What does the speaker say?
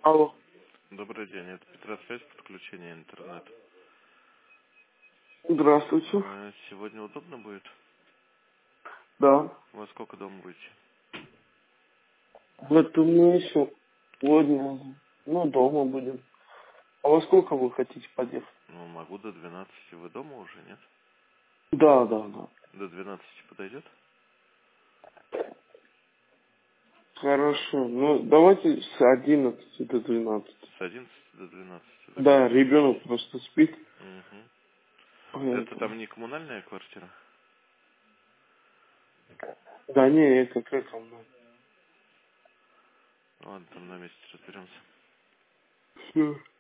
Алло. Добрый день, это Петросвязь, подключение интернета. Здравствуйте. Сегодня удобно будет? Да. Во сколько дома будете? Вот мы сегодня, дома будем. А во сколько вы хотите подъехать? Ну, могу до 12. Вы дома уже, нет? Да, да, да. До 12 подойдет? Хорошо. Ну, давайте с 11 до 12. С 11 до 12. Да, Договорились. ребенок просто спит. Угу. Это Поэтому. там не коммунальная квартира? Да не, это как оно. Ладно, там на месте разберемся. Всё.